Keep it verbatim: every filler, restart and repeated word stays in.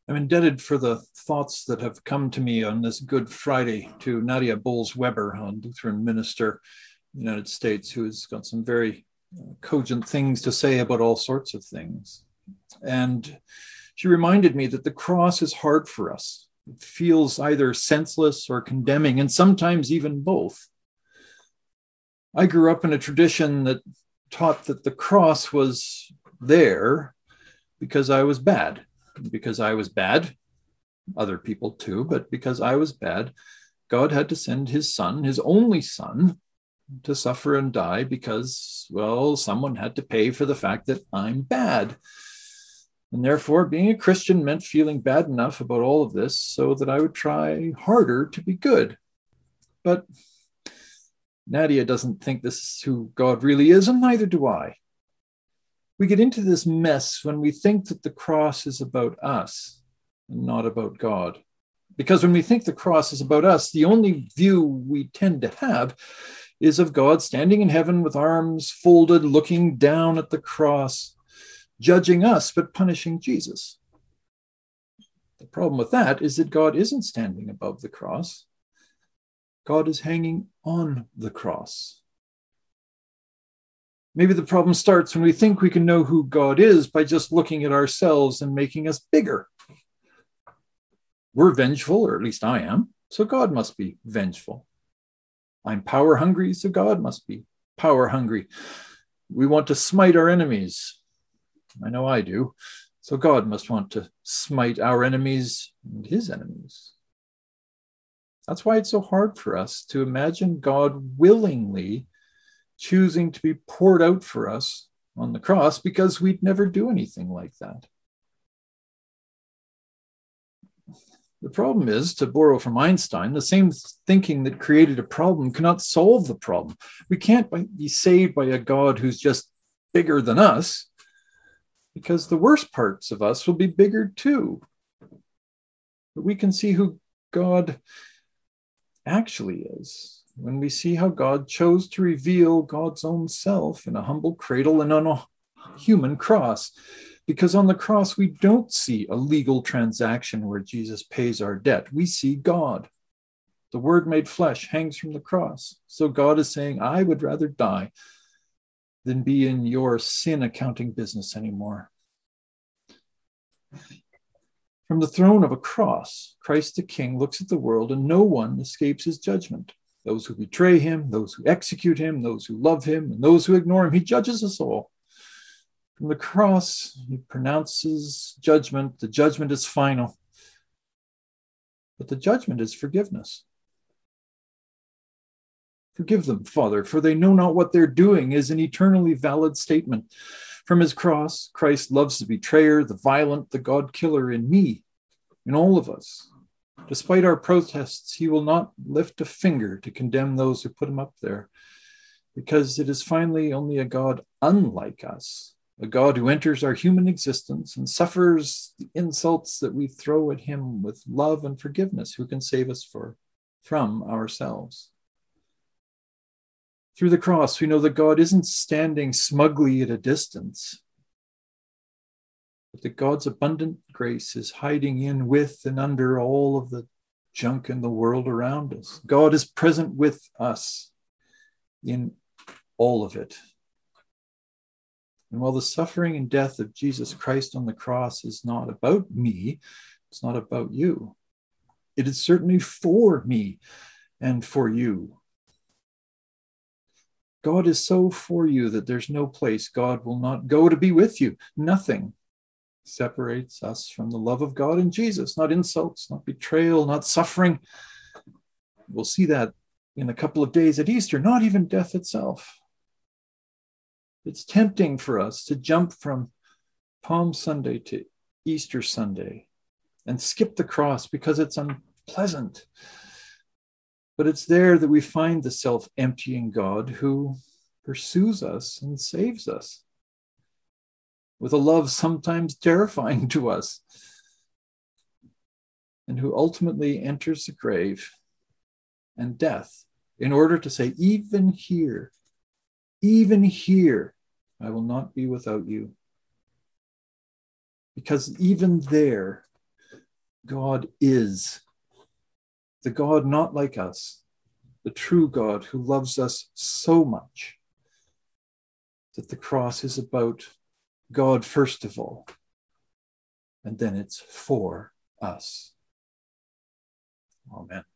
I'm indebted for the thoughts that have come to me on this Good Friday to Nadia Bolz-Weber, a Lutheran minister in the United States, who has got some very cogent things to say about all sorts of things. And she reminded me that the cross is hard for us. It feels either senseless or condemning, and sometimes even both. I grew up in a tradition that taught that the cross was there because I was bad. Because I was bad, other people too, but because I was bad, God had to send his son, his only son, to suffer and die because, well, someone had to pay for the fact that I'm bad. And therefore, being a Christian meant feeling bad enough about all of this so that I would try harder to be good. But Nadia doesn't think this is who God really is, and neither do I. We get into this mess when we think that the cross is about us and not about God. Because when we think the cross is about us, the only view we tend to have is of God standing in heaven with arms folded, looking down at the cross, judging us, but punishing Jesus. The problem with that is that God isn't standing above the cross. God is hanging on the cross. Maybe the problem starts when we think we can know who God is by just looking at ourselves and making us bigger. We're vengeful, or at least I am, so God must be vengeful. I'm power hungry, so God must be power hungry. We want to smite our enemies. I know I do. So God must want to smite our enemies and his enemies. That's why it's so hard for us to imagine God willingly choosing to be poured out for us on the cross, because we'd never do anything like that. The problem is, to borrow from Einstein, the same thinking that created a problem cannot solve the problem. We can't be saved by a God who's just bigger than us, because the worst parts of us will be bigger too. But we can see who God actually is when we see how God chose to reveal God's own self in a humble cradle and on a human cross. Because on the cross, we don't see a legal transaction where Jesus pays our debt. We see God. The Word made flesh hangs from the cross. So God is saying, I would rather die than be in your sin accounting business anymore. From the throne of a cross, Christ the King looks at the world, and no one escapes his judgment. Those who betray him, those who execute him, those who love him, and those who ignore him. He judges us all. From the cross, he pronounces judgment. The judgment is final. But the judgment is forgiveness. Forgive them, Father, for they know not what they're doing is an eternally valid statement. From his cross, Christ loves the betrayer, the violent, the God-killer in me, in all of us. Despite our protests, he will not lift a finger to condemn those who put him up there, because it is finally only a God unlike us, a God who enters our human existence and suffers the insults that we throw at him with love and forgiveness, who can save us for, from ourselves. Through the cross, we know that God isn't standing smugly at a distance, but that God's abundant grace is hiding in with and under all of the junk in the world around us. God is present with us in all of it. And while the suffering and death of Jesus Christ on the cross is not about me, it's not about you, it is certainly for me and for you. God is so for you that there's no place God will not go to be with you. Nothing separates us from the love of God in Jesus, not insults, not betrayal, not suffering. We'll see that in a couple of days at Easter, not even death itself. It's tempting for us to jump from Palm Sunday to Easter Sunday and skip the cross because it's unpleasant. But it's there that we find the self-emptying God who pursues us and saves us with a love sometimes terrifying to us, and who ultimately enters the grave and death in order to say, even here, even here, I will not be without you. Because even there, God is, the God not like us, the true God who loves us so much that the cross is about God first of all, and then it's for us. Amen.